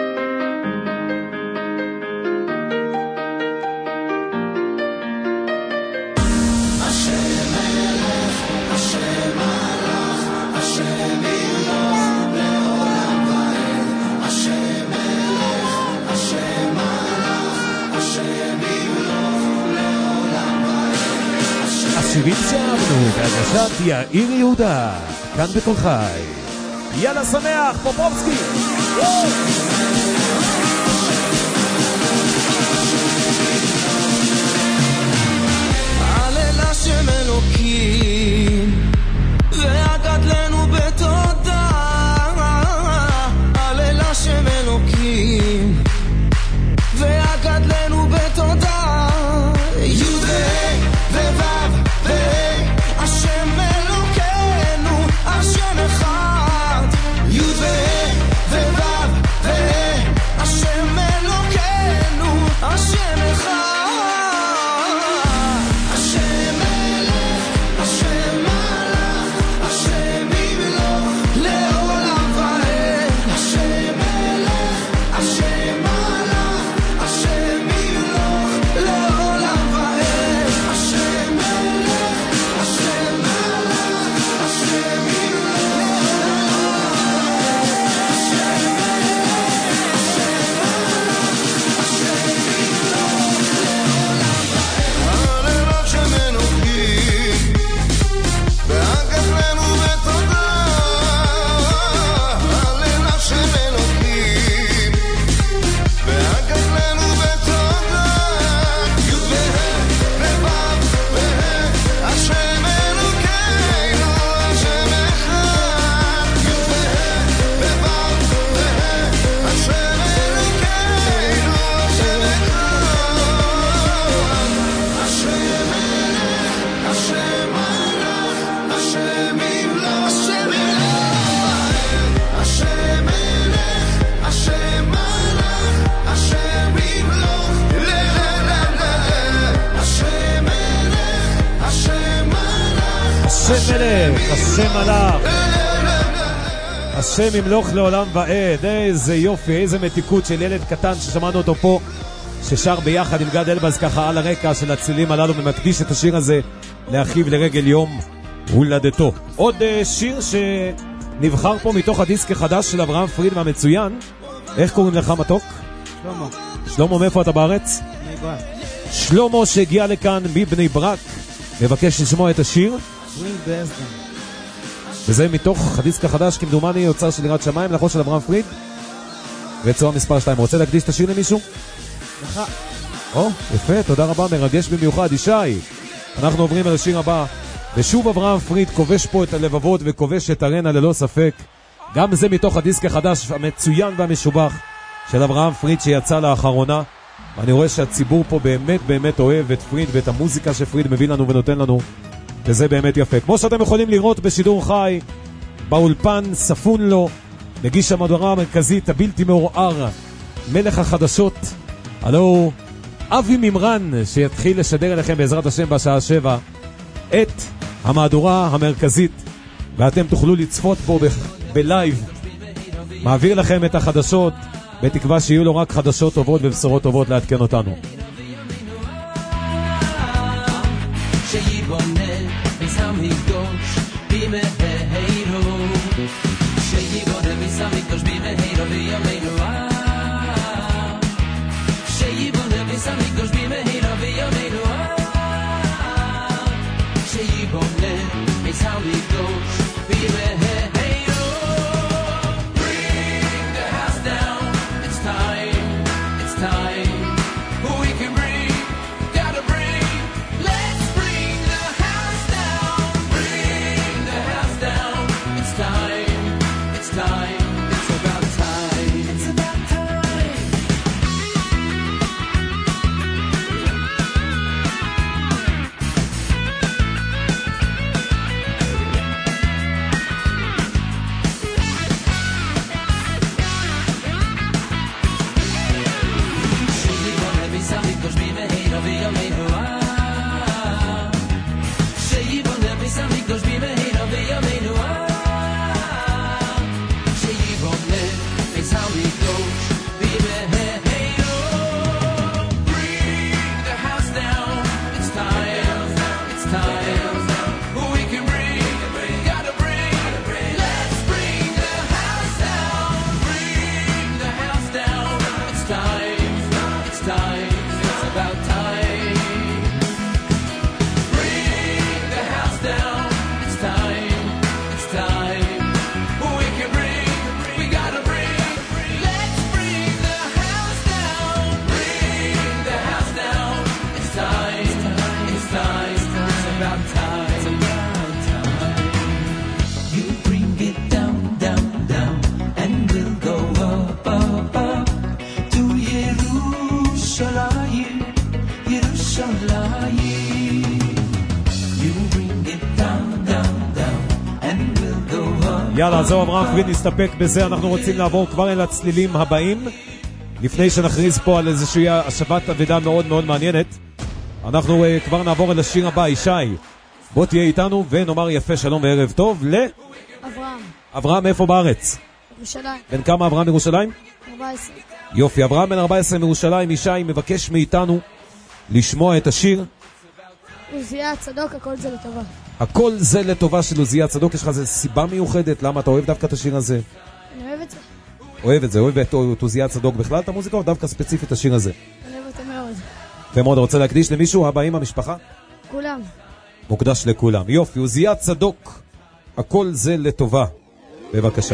שירים שאהבנו בהגשת יאיר יהודה, כאן בכל חי. יאללה שמח, פופובסקי. הלילה שם אלוקים והגד לנו בתודה. הלילה שם אלוקים והגד לנו בתודה. יהודי ובב השם אלוקינו, השם אחד. י' ובב השם אלוקינו, השם אחד. השם מלך, השם מלך, השם ימלוך לעולם ועד. השם מלך, השם מלך, השם ימלוך לעולם ועד. השם מלך, השם מלך, השם ימלוך לעולם ועד. איזה יופי, איזה מתיקות של ילד קטן ששמענו אותו פה, ששר ביחד עם גד אלבז ככה על הרקע של הצילים הללו, ומקדיש את השיר הזה לאחיו לרגל יום הולדתו. עוד שיר שנבחר פה מתוך הדיסק החדש של אברהם פרידמן המצוין. איך קוראים לך מתוק? שלמה. שלמה, מאיפה אתה בארץ? בני ברק. שלמה שהגיע לכאן מבני ברק, מבקש לשמוע את השיר וזה מתוך הדיסק החדש כמדומני, יוצר של יראת שמיים, לחוש של אברהם פריד וצורה מספר 2. רוצה להקדיש את השיר למישהו? לך. יפה, תודה רבה, מרגש במיוחד. ישי, אנחנו עוברים על השיר הבא, ושוב אברהם פריד כובש פה את הלבבות וכובש את הרנה ללא ספק. גם זה מתוך הדיסק החדש המצוין והמשובח של אברהם פריד שיצא לאחרונה, ואני רואה שהציבור פה באמת באמת אוהב את פריד ואת המוזיקה שפריד מביא לנו ונותן לנו, וזה באמת יפה. כמו שאתם יכולים לראות בשידור חי באולפן ספון לו, מגיש המהדורה המרכזית הבלתי מעורער, מלך החדשות, הלו אבי ממרן, שיתחיל לשדר אליכם בעזרת השם בשעה 7 את המהדורה המרכזית, ואתם תוכלו לצפות פה בלייב. מעביר לכם את החדשות בתקווה שיהיו לו רק חדשות טובות ובשורות טובות לעדכן אותנו. Down יאללה, זהו אברהם פריד, נסתפק בזה. אנחנו רוצים לעבור כבר אל הצלילים הבאים לפני שנכריז פה על איזושהי השבת אבדה מאוד מאוד מעניינת. אנחנו כבר נעבור אל השיר הבא. ישי, בוא תהיה איתנו ונאמר יפה שלום וערב טוב אברהם. אברהם איפה בארץ? ירושלים. בן כמה אברהם מירושלים? 14. יופי, אברהם בן 14 מירושלים. ישי מבקש מאיתנו לשמוע את השיר עוזיה צדוק, הכל זה לטובה. הכל זה לטובה של עוזיה צדוק. יש לך איזו סיבה מיוחדת למה אתה אוהב דווקא את השיר הזה? אני אוהב את זה. אוהב את זה, אוהב את עוזיה צדוק בכלל את המוזיקה או דווקא ספציפית את השיר הזה? אני אוהב אותו מאוד. ומאוד רוצה להקדיש למישהו הבאים במשפחה? כולם. מוקדש לכולם. יופי, עוזיה צדוק, הכל זה לטובה. בבקשה.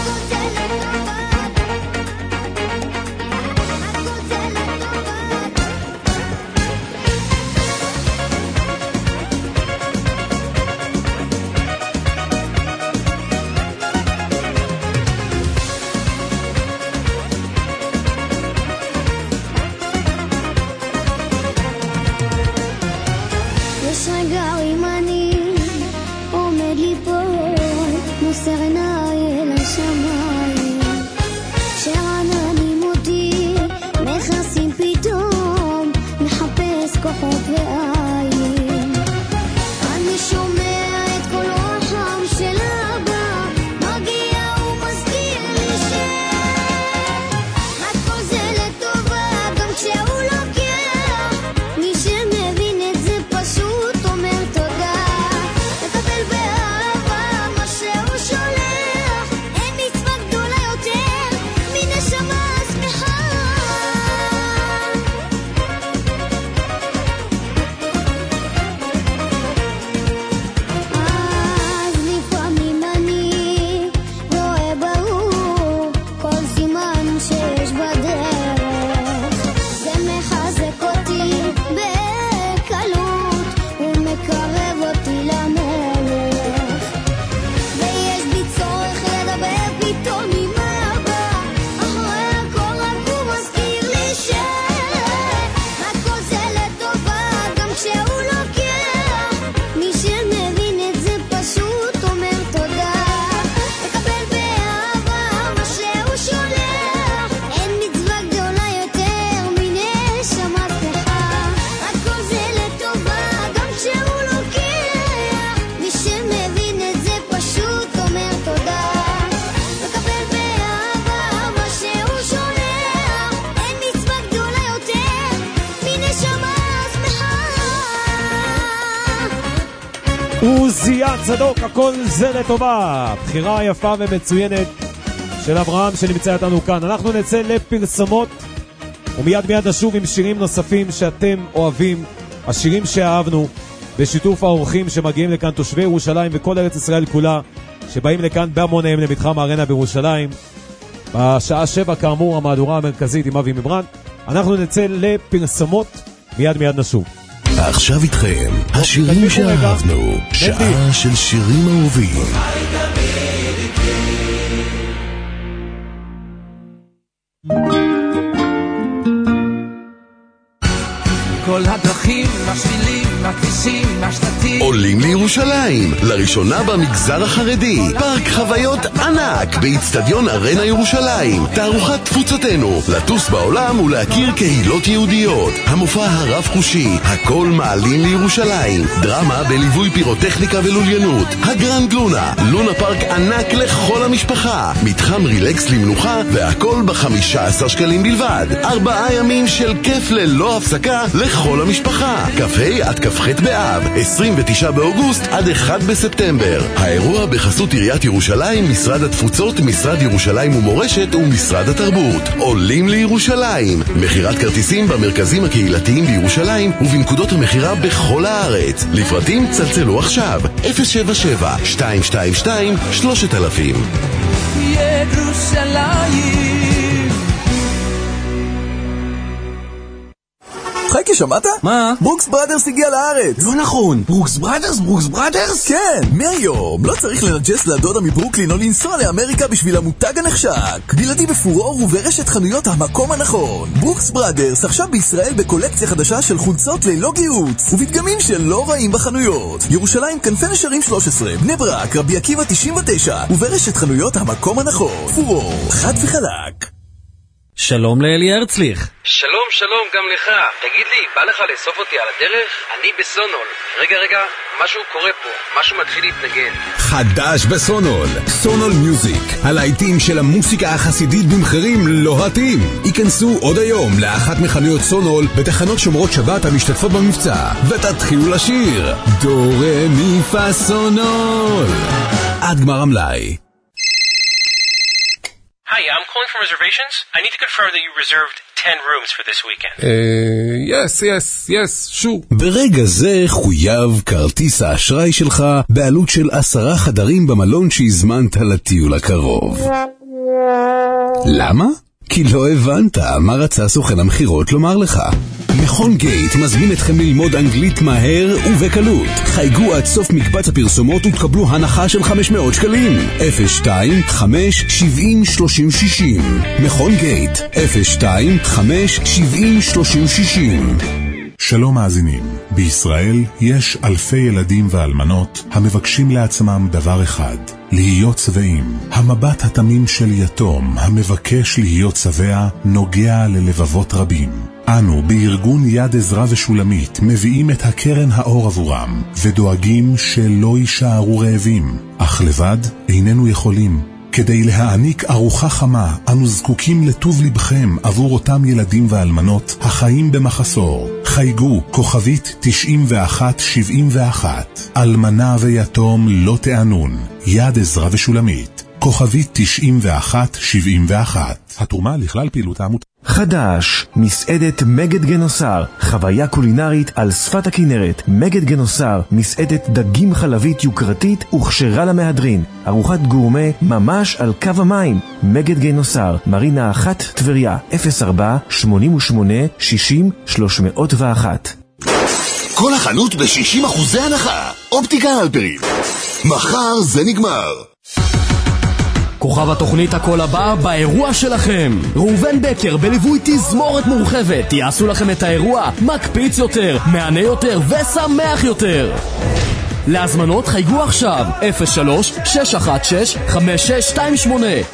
עוזיה צדוק, הכל זה לטובה. בחירה יפה ומצוינת של אברהם שנמצא איתנו כאן. אנחנו נצא לפרסומות ומיד נשוב עם שירים נוספים שאתם אוהבים, השירים שאהבנו, בשיתוף האורחים שמגיעים לכאן, תושבי ירושלים וכל ארץ ישראל כולה, שבאים לכאן בהמוניהם למתחם הארנה בירושלים בשעה 7 כאמור, המהדורה המרכזית עם אבי מברן. אנחנו נצא לפרסומות, מיד נשוב. עכשיו איתכם, השירים שאהבנו, שעה של שירים אהובים. כל הדרכים, השבילים, הכבישים, השלטים עולים לירושלים, לראשונה במגזר החרדי. פארק חוויות ענק באצטדיון ארנה ירושלים. תערוכת תפוצתנו, לטוס בעולם ולהכיר קהילות יהודיות. המופע הרב חושי, הכל מעלים לירושלים. דרמה בליווי פירוטכניקה ולוליינות. הגרנד לונה, לונה פארק ענק לכל המשפחה. מתחם רילקס למנוחה, והכל ב-15 שקלים בלבד. 4 ימים של כיף ללא הפסקה לכל המשפחה. כ"ה עד כ"ח באב, 29 5 באוגוסט עד 1 בספטמבר. האירוע בחסות עיריית ירושלים, משרד התפוצות, משרד ירושלים ומורשת ומשרד התרבות. עולים לירושלים. מחירת כרטיסים במרכזים הקהילתיים בירושלים ובנקודות המחירה בכל הארץ. לפרטים צלצלו עכשיו 077-222-3000. ירושלים. חייקי, שמעת? מה? ברוקס בראדרס הגיע לארץ. לא נכון, ברוקס בראדרס? ברוקס בראדרס? כן, מהיום לא צריך לנג'ס לדודה מברוקלין או לנסוע לאמריקה בשביל המותג הנחשק. בלעדי בפורור וברשת חנויות המקום הנכון. ברוקס בראדרס עכשיו בישראל בקולקציה חדשה של חולצות ללא גיוץ ובדגמים שלא רעים בחנויות. ירושלים, כנפי נשרים 13, בני ברק, רבי עקיבא 99 וברשת חנויות המקום הנכון. פורור, חד וחלק. שלום לאלי הרצליך. שלום, שלום גם לך. תגיד לי, בא לך לאסוף אותי על הדרך? אני בסונול. רגע, משהו קורה פה, משהו מתחיל להתנגן. חדש בסונול, סונול מיוזיק, הלהיטים של המוסיקה החסידית במחירים לוהטים. ייכנסו עוד היום לאחת מחנויות סונול בתחנות שומרות שבת המשתתפות במבצע, ותתחילו לשיר דו רה מי פה סונול עד גמר המלאי. Hi, I'm calling for reservations. I need to confirm that you reserved 10 rooms for this weekend. Yes, sure. ברגע זה חויב כרטיס האשראי שלך בעלות של 10 חדרים במלון שהזמנת לטיול הקרוב. למה? כי לא הבנת מה רצה סוכן המחירות לומר לך. מכון גייט מזמין אתכם ללמוד אנגלית מהר ובקלות. חייגו עד סוף מקבץ הפרסומות ותקבלו הנחה של 500 שקלים. 025-70-30-60. מכון גייט 025-70-30-60. שלום מאזינים, בישראל יש אלפי ילדים ואלמנות המבקשים לעצמם דבר אחד, להיות שבעים. המבט התמים של יתום המבקש להיות שבע נוגע ללבבות רבים. אנו בארגון יד עזרא ושולמית מביאים את הקרן האור עבורם ודואגים שלא יישארו רעבים, אך לבד איננו יכולים. כדי להעניק ארוחה חמה, אנו זקוקים לטוב לבכם עבור אותם ילדים ואלמנות החיים במחסור. חייגו כוכבית 9171. אלמנה ויתום לא תענון. יד עזרא ושולמית. כוכבית 9171. התרומה לכלל פעילות העמותה. חדש, מסעדת מגד גנוסר, חוויה קולינרית על שפת הכנרת. מגד גנוסר, מסעדת דגים חלבית יוקרתית וכשרה למהדרין. ארוחת גורמה ממש על קו המים. מגד גנוסר, מרינה 1 טבריה, 04-88-60-301. כל החנות ב-60% הנחה. אופטיקה אלפרין. מחר זה נגמר. כוכב התוכנית הכל הבא באירוע שלכם. ראובן בקר בליווי תזמורת מורחבת יעשו לכם את האירוע מקפיץ יותר, מענה יותר ושמח יותר. להזמנות חייגו עכשיו 03-616-5628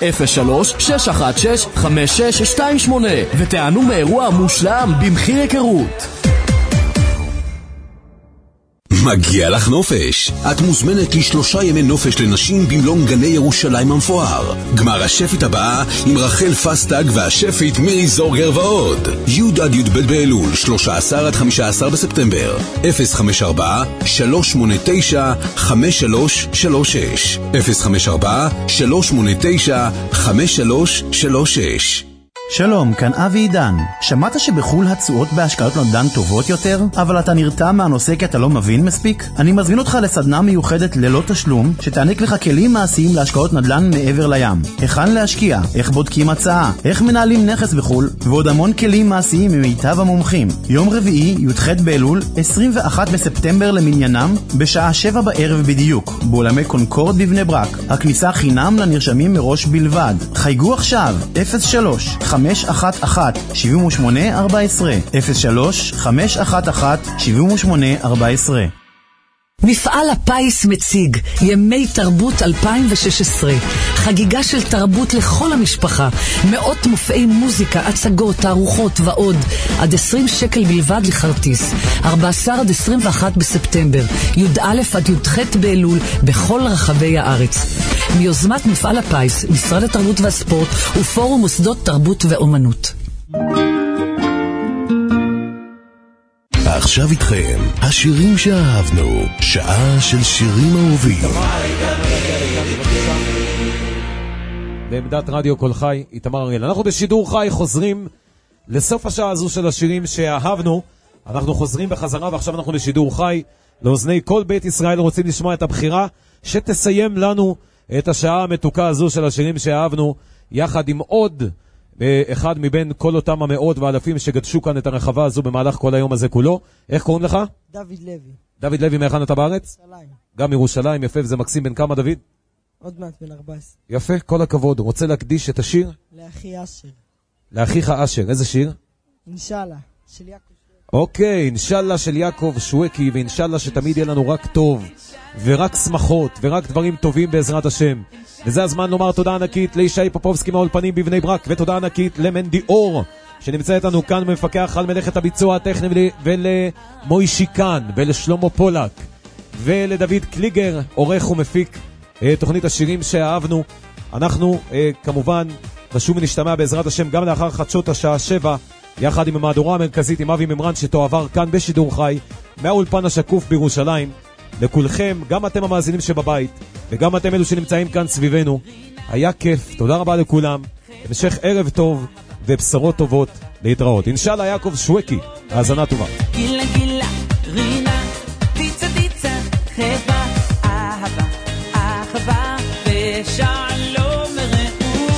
03-616-5628 ותענו מאירוע מושלם במחיר היכרות. מגיע לך נופש. את מוזמנת ל3 ימי נופש לנשים במלון גני ירושלים המפואר. גמר השפית הבאה עם רחל פסטג והשפית מירי זורגר ועוד. י' עד י' ב' באלול, 13 עד 15 בספטמבר. 054-389-5336 054-389-5336. שלום, כאן אבי עידן. שמעת שבחול התשואות בהשקעות נדל"ן טובות יותר? אבל אתה נרתע מהנושא כי אתה לא מבין מספיק? אני מזמין אותך לסדנה מיוחדת ללא תשלום, שתעניק לך כלים מעשיים להשקעות נדל"ן מעבר לים. היכן להשקיע, איך בודקים הצעה, איך מנהלים נכס בחול, ועוד המון כלים מעשיים ממיטב המומחים. יום רביעי, י"ח באלול, 21 בספטמבר למניינם, בשעה 7 בערב בדיוק, באולמי קונקורד בבני ברק. הכניסה חינם לנרשמים מראש בלבד. חייגו עכשיו, 03-511-7814 03-511-7814. מפעל הפיס מציג ימי תרבות 2016, חגיגה של תרבות לכל המשפחה, מאות מופעי מוזיקה, הצגות, תערוכות ועוד, עד 20 שקל בלבד לכרטיס. 14 עד 21 בספטמבר, י"א עד י"ח באלול, בכל רחבי הארץ. מיוזמת מפעל הפיס, משרד התרבות והספורט ופורום מוסדות תרבות ואומנות. עכשיו איתכם, השירים שאהבנו, שעה של שירים אהובים. בעמדת רדיו כל חי, איתמר אריאל. אנחנו בשידור חי חוזרים לסוף השעה הזו של השירים שאהבנו. אנחנו חוזרים בחזרה ועכשיו אנחנו בשידור חי. לאוזני כל בית ישראל רוצים לשמוע את הבחירה שתסיים לנו את השעה המתוקה הזו של השירים שאהבנו, יחד עם עוד אחד מבין כל אותם המאות ואלפים שגדשו כאן את הרחבה הזו במהלך כל היום הזה כולו. איך קוראים לך? דוד לוי. דוד לוי, מהיכן אתה בארץ? ירושלים. גם ירושלים, יפה, וזה מקסים. בן כמה דוד? עוד מעט בן 14. יפה, כל הכבוד. רוצה להקדיש את השיר? לאחי אשר. לאחיך אשר, איזה שיר? אינשאללה, של יעקב. אוקיי, אינשאללה של יעקב שווקי, ואינשאללה שתמיד יהיה לנו רק טוב, ורק שמחות, ורק דברים טובים בעזרת השם. וזה הזמן לומר תודה ענקית לישי פופובסקי מהאולפנים בבני ברק, ותודה ענקית למנדי אור, שנמצא איתנו כאן ומפקח על מלאכת הביצוע הטכני, ולמוישי כאן, ולשלמה פולק, ולדוד קליגר, עורך ומפיק תוכנית השירים שאהבנו. אנחנו כמובן נשוב ונשתמע בעזרת השם גם לאחר חדשות השעה 7, יחד עם המהדורה המרכזית עם אבי ממרן שתועבר כאן בשידור חי מהאולפן השקוף בירושלים. לכולכם, גם אתם המאזינים שבבית וגם אתם אלו שנמצאים כאן סביבנו, היה כיף, תודה רבה לכולם, המשך ערב טוב ובשורות טובות, להתראות. אינשאללה יעקב שווקי, האזנה טובה. גילה גילה רינה טיצה טיצה חבה אהבה אהבה ושלום רעות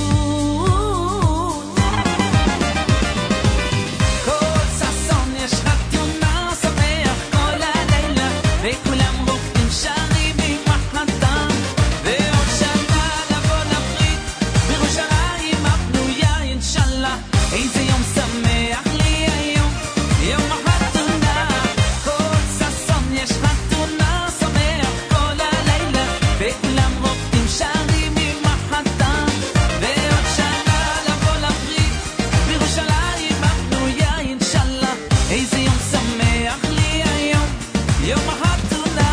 כל ששון יש חתונה שמח כל הלילה וכולם רוקדים שרים ממחתם ועוד שנה לבוא לברית בירושלים הבנויה אינשאללה איזה יום שמח לי היום יום החתונה כל ששון יש חתונה שמח כל הלילה וכולם רוקדים שרים ממחתם ועוד שנה לבוא לברית בירושלים הבנויה אינשאללה איזה יום שמח לי היום יום החתונה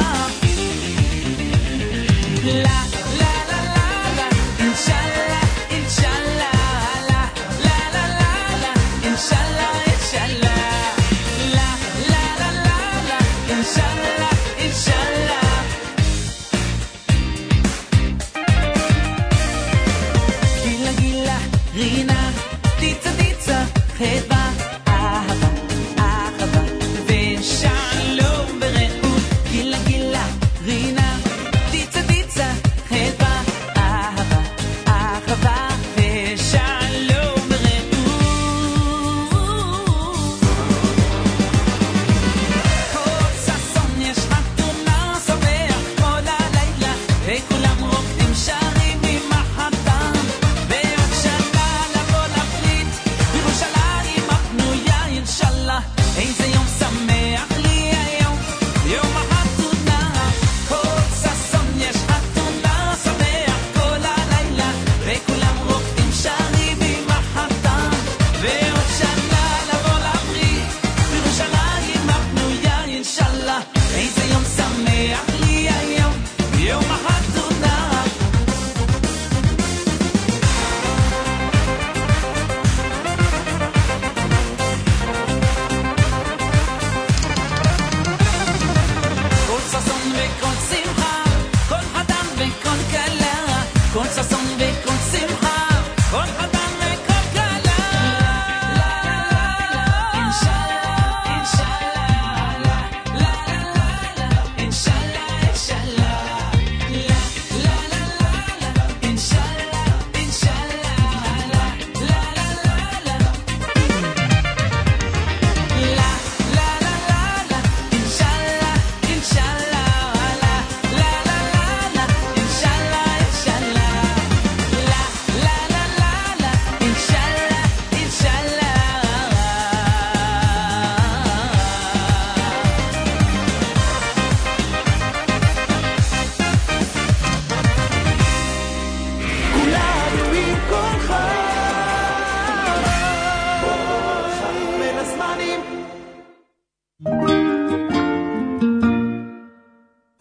לה לה לה לה לה אינשאללה אינשאללה לה לה לה לה לה אינשאללה אינשאללה לה לה לה לה לה אינשאללה אינשאללה גילה גילה רינה טיצה טיצה חבה אהבה אהבה ושלום ורעות גילה גילה רינה טיצה טיצה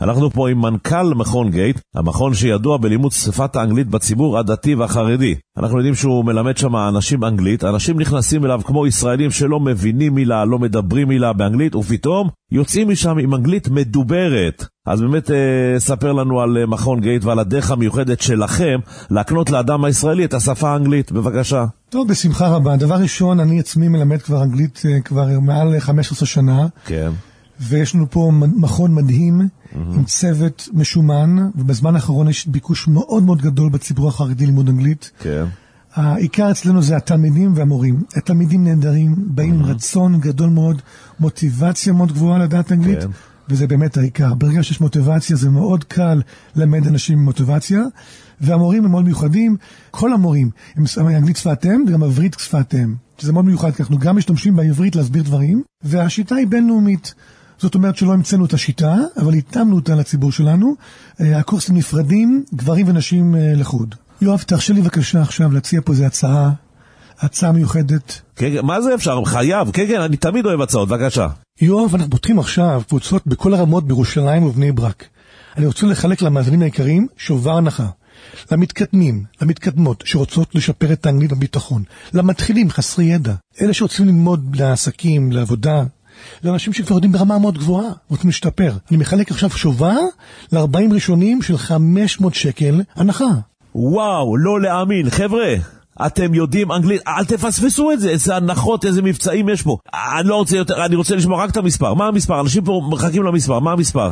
אנחנו פה עם מנכ"ל מכון גייט, המכון שידוע בלימוד שפת האנגלית בציבור הדתי והחרדי. אנחנו יודעים שהוא מלמד שם אנשים אנגלית, אנשים נכנסים אליו כמו ישראלים שלא מבינים מילה, לא מדברים מילה באנגלית, ופתאום יוצאים משם עם אנגלית מדוברת. אז באמת ספר לנו על מכון גייט ועל הדרך המיוחדת שלכם להקנות לאדם הישראלי את השפה האנגלית. בבקשה. טוב, בשמחה רבה. דבר ראשון, אני עצמי מלמד כבר אנגלית כבר מעל 15 שנה. כן. ויש לנו פה מכון מדהים עם צוות משומן, ובזמן האחרון יש ביקוש מאוד מאוד גדול בציבור החרדי לימוד אנגלית. כן. העיקר אצלנו זה התלמידים והמורים. התלמידים נהדרים, באים עם רצון גדול מאוד, מוטיבציה מאוד גבוהה לדעת אנגלית, וזה באמת העיקר. ברגע שיש מוטיבציה זה מאוד קל למד אנשים עם מוטיבציה, והמורים הם מאוד מיוחדים. כל המורים הם אנגלית שפת אם וגם עברית שפת אם, שזה מאוד מיוחד, כי אנחנו גם משתמשים בעברית להסביר דברים, והשיטה היא בינלאומית. זאת אומרת שלא המצאנו את השיטה, אבל התאמנו אותה לציבור שלנו. הקורסים נפרדים, גברים ונשים לחוד. יואב, תרשה לי בבקשה עכשיו להציע פה איזו הצעה מיוחדת. כן, מה זה אפשר? חייב. כן, אני תמיד אוהב הצעות, בבקשה. יואב, אנחנו פותחים עכשיו קבוצות בכל הרמות בירושלים ובני ברק. אני רוצה לחלק למאזינים העיקריים שובר הנחה. למתקדמים, למתקדמות שרוצות לשפר את האנגלית בביטחון. למתחילים, חסרי ידע. אלה שרוצים ללמוד לעסקים, לעבודה. לאנשים שכבר יודעים ברמה מאוד גבוהה, רוצים להשתפר. אני מחלק עכשיו שובר ל-40 ראשונים של 500 שקל הנחה. וואו, לא להאמין. חבר'ה, אתם יודעים אנגלית, אל תפספסו את זה, איזה הנחות, איזה מבצעים יש פה. אני לא רוצה יותר, אני רוצה לשמוע רק את המספר. מה המספר? אנשים פה מחכים למספר, מה המספר?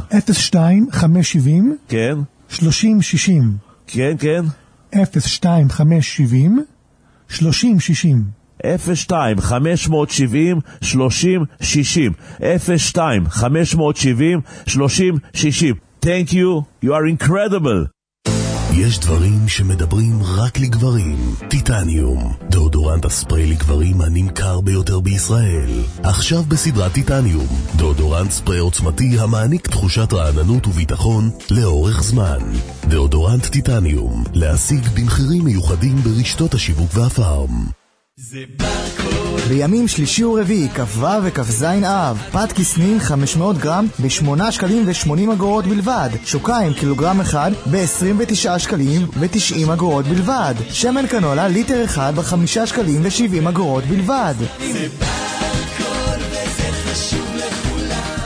02570 כן 3060 כן, כן 02570 3060 02 570 30 60 02 570 30 60. Thank you, you are incredible. יש דברים שמדברים רק לגברים. טיטניום, דאודורנט הספרי לגברים הנמכר ביותר בישראל. עכשיו בסדרת טיטניום, דאודורנט ספרי עוצמתי המעניק תחושת רעננות וביטחון לאורך זמן. דאודורנט טיטניום, להשיג במחירים מיוחדים ברשתות השיווק והפארם. זה ברקוד. בימים שלישי ורביעי, כ"ו וכ"ז אב, פת כסנין 500 גרם ב8 שקלים ו80 אגורות בלבד. שוקיים קילוגרם אחד ב29 שקלים ו90 אגורות בלבד. שמן קנולה ליטר אחד ב5 שקלים ו70 אגורות בלבד. זה ברקוד וזה חשוב לכולם.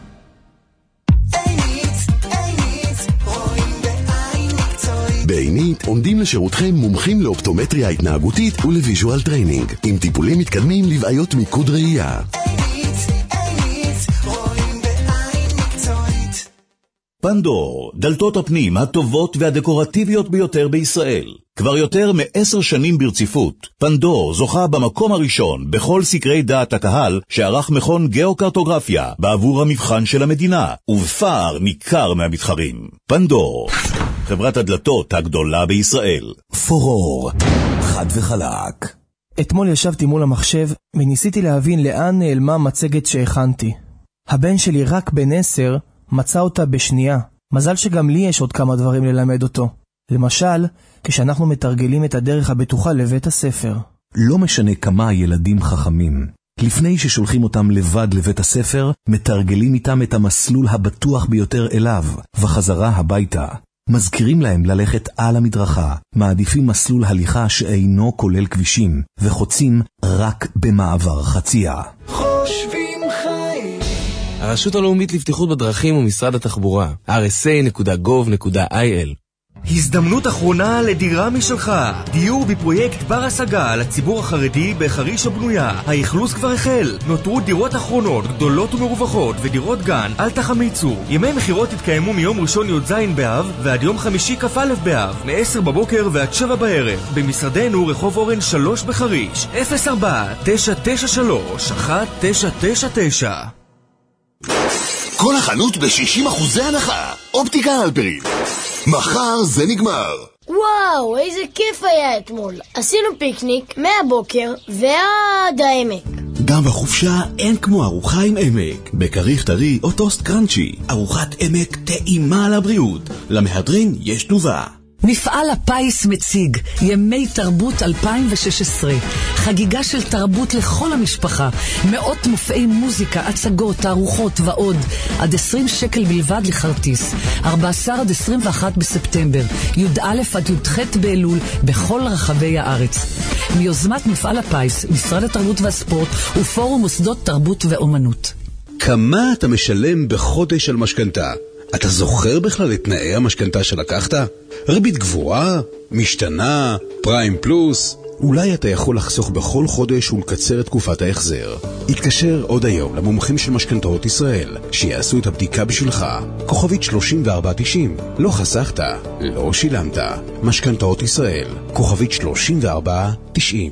בעינית עומדים לשירותכם מומחים לאופטומטריה התנהגותית ולוויז'ואל טריינינג, עם טיפולים מתקדמים לבעיות מיקוד ראייה. פנדור, דלתות הפנים הטובות והדקורטיביות ביותר בישראל. כבר יותר מ10 שנים ברציפות, פנדור זוכה במקום הראשון בכל סקרי דעת הקהל שערך מכון גיאוקרטוגרפיה בעבור המבחן של המדינה, ובפער ניכר מהמתחרים. פנדור, חברת הדלתות הגדולה בישראל. פורור, חד וחלק. אתמול ישבתי מול המחשב וניסיתי להבין לאן נעלמה מצגת שהכנתי. הבן שלי רק בן 10 מצא אותה בשנייה. מזל שגם לי יש עוד כמה דברים ללמד אותו. למשל, כשאנחנו מתרגלים את הדרך הבטוחה לבית הספר. לא משנה כמה ילדים חכמים. לפני ששולחים אותם לבד לבית הספר, מתרגלים איתם את המסלול הבטוח ביותר אליו, וחזרה הביתה. מזכירים להם ללכת על המדרכה, מעדיפים מסלול הליכה שאינו כולל כבישים, וחוצים רק במעבר חצייה. חושבים חיים. הרשות הלאומית לבטיחות בדרכים ומשרד התחבורה, rsa.gov.il. הזדמנות אחרונה לדירה משלך. דיור בפרויקט בר השגה לציבור החרדי בחריש הבנויה. האכלוס כבר החל. נותרו דירות אחרונות גדולות ומרווחות ודירות גן. אל תחמיצו. ימי מחירות התקיימו מיום ראשון י"ז באב ועד יום חמישי כ"א באב, מ-10 בבוקר ועד 7 בערב. במשרדנו רחוב אורן 3 בחריש. 04-993-1999. כל החנות ב60% הנחה. אופטיקה הלפרין. מחר זה נגמר. וואו, איזה כיף היה אתמול. עשינו פיקניק מהבוקר ועד העמק. גם בחופשה אין כמו ארוחה עם עמק. בקריך טרי או טוסט קרנצ'י. ארוחת עמק טעימה על הבריאות. למהדרין יש תנובה. מפעל הפיס מציג ימי תרבות 2016, חגיגה של תרבות לכל המשפחה, מאות מופעי מוזיקה, הצגות, תערוכות ועוד, עד 20 שקל בלבד לכרטיס, 14 עד 21 בספטמבר, י"א עד י"ח באלול, בכל רחבי הארץ. מיוזמת מפעל הפיס, משרד התרבות והספורט ופורום מוסדות תרבות ואומנות. כמה אתה משלם בחודש על משכנתה? אתה זוכר בכלל את תנאי המשכנתה שלקחת? ריבית גבוהה? משתנה? פריים פלוס? אולי אתה יכול לחסוך בכל חודש ולקצר את תקופת ההחזר. התקשר עוד היום למומחים של משכנתאות ישראל, שיעשו את הבדיקה בשבילך. כוכבית 3490. לא חסכת, לא שילמת. משכנתאות ישראל, כוכבית 3490.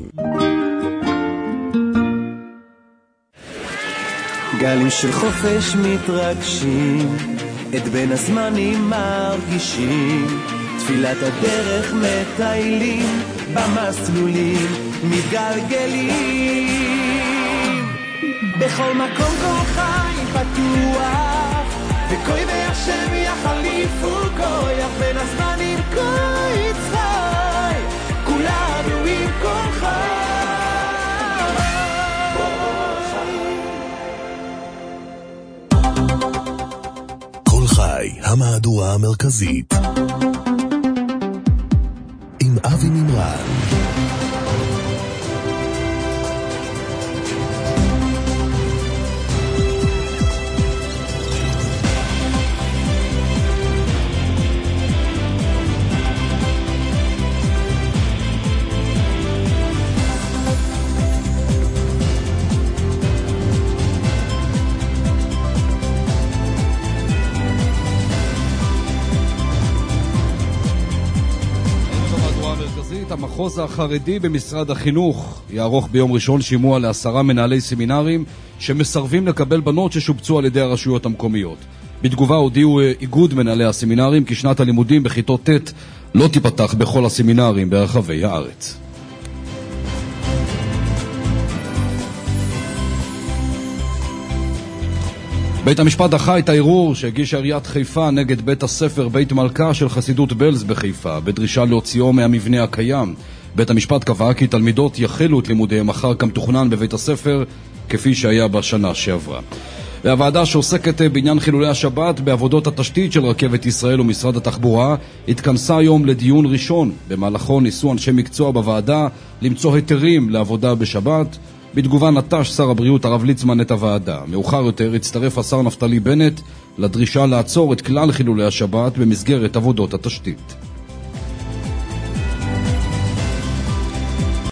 גלים של חופש מתרגשים, את בין הזמנים מרגישים, תפילת הדרך מטיילים, במסלולים מתגלגלים. בכל מקום כל חי פתוח, וכוי והשם יחליפו כויח, בין הזמנים כוי יצחי, כולנו עם כל חי. חי, המהדורה המרכזית עם אבי מימרן. המחוז החרדי במשרד החינוך יערוך ביום ראשון שימוע ל10 מנהלי סמינרים שמסרבים לקבל בנות ששובצו על ידי הרשויות המקומיות. בתגובה הודיעו איגוד מנהלי הסמינרים כי שנת הלימודים בכיתות ט' לא תיפתח בכל הסמינרים ברחבי הארץ. בית המשפט דחה את הערעור שהגישה עיריית חיפה נגד בית הספר בית מלכה של חסידות בלז בחיפה, בדרישה להוציאו מהמבנה הקיים. בית המשפט קבע כי תלמידות יחלו את לימודיהם אחר כמתוכנן בבית הספר, כפי שהיה בשנה שעברה. והוועדה שעוסקת בעניין חילולי השבת בעבודות התשתית של רכבת ישראל ומשרד התחבורה התכנסה היום לדיון ראשון. במהלכו ניסו אנשי מקצוע בוועדה למצוא היתרים לעבודה בשבת. בתגובה נטש שר הבריאות הרב ליצמן את הוועדה. מאוחר יותר הצטרף השר נפתלי בנט לדרישה לעצור את כלל חילולי השבת במסגרת עבודות התשתית.